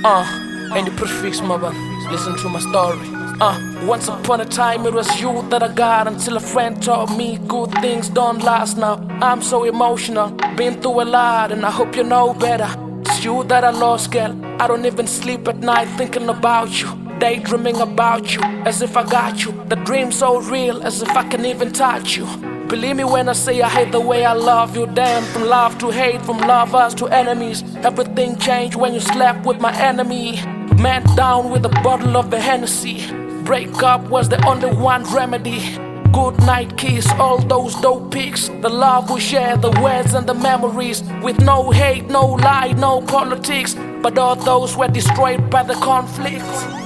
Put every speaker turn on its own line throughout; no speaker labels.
Ain't the prefix, my man. Listen to my story. Once upon a time it was you that I got, until a friend taught me good things don't last. Now I'm so emotional, been through a lot, and I hope you know better. It's you that I lost, girl. I don't even sleep at night thinking about you, daydreaming about you, as if I got you. The dream's so real, as if I can even touch you. Believe me when I say I hate the way I love you. Damn, from love to hate, from lovers to enemies, everything changed when you slept with my enemy. Man down with a bottle of the Hennessy. Break up was the only one remedy. Good night kiss, all those dope pics, the love we share, the words and the memories, with no hate, no lie, no politics, but all those were destroyed by the conflict.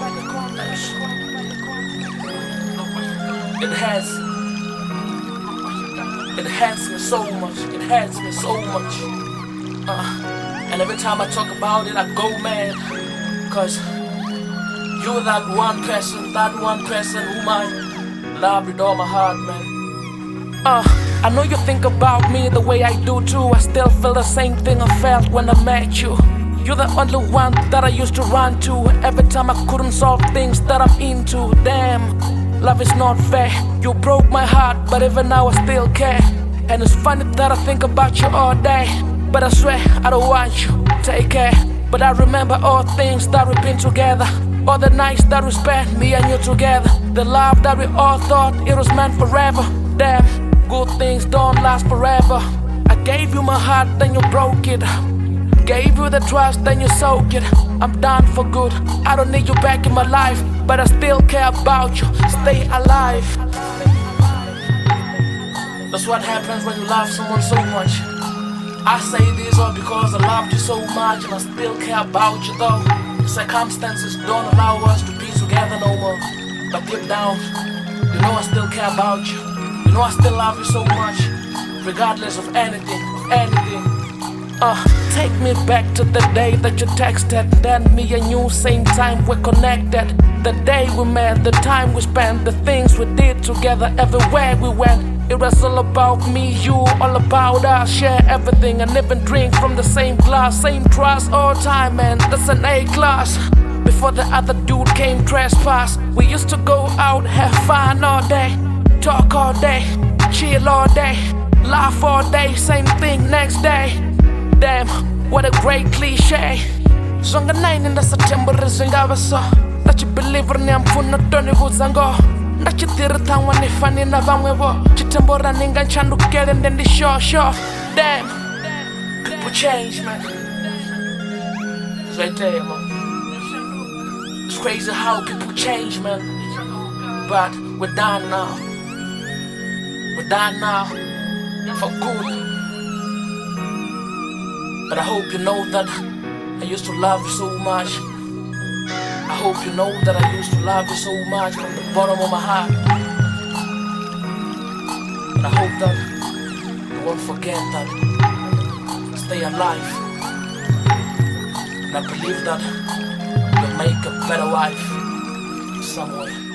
It hurts me so much, it hurts me so much. And every time I talk about it, I go mad. Cause you're that one person whom I love with all my heart, man. I know you think about me the way I do too. I still feel the same thing I felt when I met you. You're the only one that I used to run to every time I couldn't solve things that I'm into. Damn, love is not fair. You broke my heart, but even now I still care. And it's funny that I think about you all day, but I swear I don't want you. Take care. But I remember all things that we've been together, all the nights that we spent, me and you together, the love that we all thought it was meant forever. Damn, good things don't last forever. I gave you my heart, then you broke it. Gave you the trust, then you soak it. I'm done for good, I don't need you back in my life, but I still care about you, stay alive. That's what happens when you love someone so much. I say this all because I loved you so much, and I still care about you though. Circumstances don't allow us to be together no more, but deep down, you know I still care about you. You know I still love you so much, regardless of anything, Take me back to the day that you texted, then me and you same time we're connected. The day we met, the time we spent, the things we did together, everywhere we went. It was all about me, you, all about us. Share everything and even drink from the same glass. Same trust all time, man, that's an A class. Before the other dude came trespass, we used to go out, have fun all day, talk all day, chill all day, laugh all day, same thing next day. Damn, what a great cliche. Zonga 9 in the September zinga so that you believe in them for not done zango. That you did it when they funny na vamwevo. Chitambora ninga chandu get and then the show. Damn, people change, man. It's right there, man. It's crazy how people change, man. But we're done now. We're done now. For good. But I hope you know that I used to love you so much. I hope you know that I used to love you so much from the bottom of my heart. And I hope that you won't forget that. Stay alive. And I believe that you'll make a better life somewhere.